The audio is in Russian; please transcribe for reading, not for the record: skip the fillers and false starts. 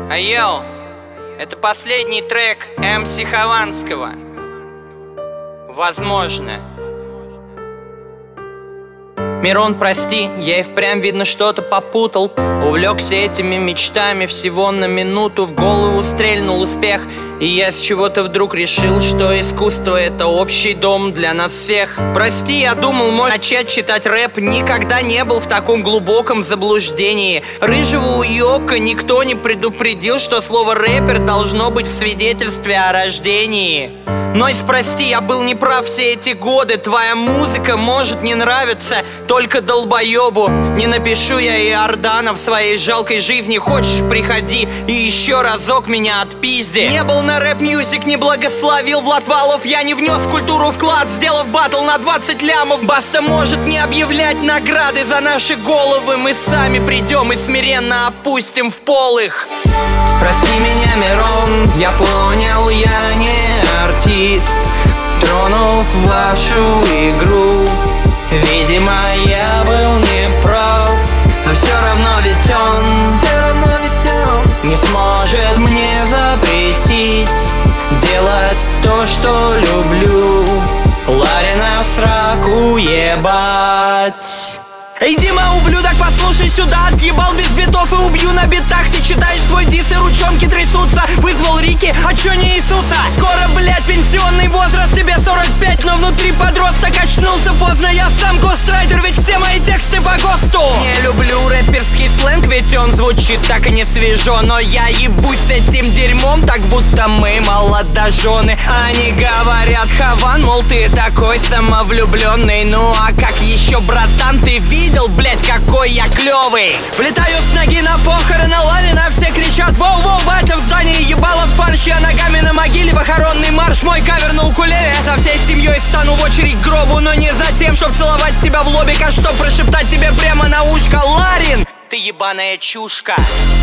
Йоу, это последний трек МС Хованского. Возможно. Мирон, прости, я и впрямь, видно, что-то попутал. Увлекся этими мечтами всего на минуту. В голову стрельнул успех, и я с чего-то вдруг решил, что искусство — это общий дом для нас всех. Прости, я думал, мой начать читать рэп. Никогда не был в таком глубоком заблуждении. Рыжего уёбка никто не предупредил, что слово рэпер должно быть в свидетельстве о рождении. Нойз, прости, я был неправ все эти годы. Твоя музыка может не нравиться только долбоёбу. Не напишу я Иордана в своей жалкой жизни. Хочешь, приходи и еще разок меня отпизди. Не был на рэп-мьюзик, не благословил Влад Валов. Я не внес в культуру вклад, сделав баттл на 20 лямов. Баста может не объявлять награды за наши головы. Мы сами придем и смиренно опустим в пол их. Прости меня, Мирон, я понял, я не артист, тронув вашу игру. Видимо, я был неправ, но все равно ведь он не сможет мне запретить делать то, что люблю. Ларина в сраку ебать. Эй, Дима, ублюдок, послушай сюда. Отъебал без битов и убью на битах. Ты читаешь свой дис и ручонки трясутся. Вызвал Рики, а чё не Иисуса? Скоро, блядь, пенсионный возраст. Тебе 45, но внутри подросток. Очнулся поздно, я сам гострайдер. Ведь все мои тексты по ГОСТу. Не люблю рэперский сленг, ведь он звучит так и не свежо. Но я ебусь с этим дерьмом, так будто мы молодожены. Они говорят, Хован, мол, ты такой самовлюбленный. Ну а как еще, братан, ты видел, блять, какой я клевый? Влетаю с ноги на похороны Ларина. Все кричат: воу-воу, батя в здании, ебало в фарше, а ногами на могиле похоронный марш. Мой кавер на укулеле. Я со всей семьей стану в очередь к гробу, но не за тем, чтоб целовать тебя в лобик, а чтоб прошептать тебе прямо на ушко: Ларин, ты ебаная чушка.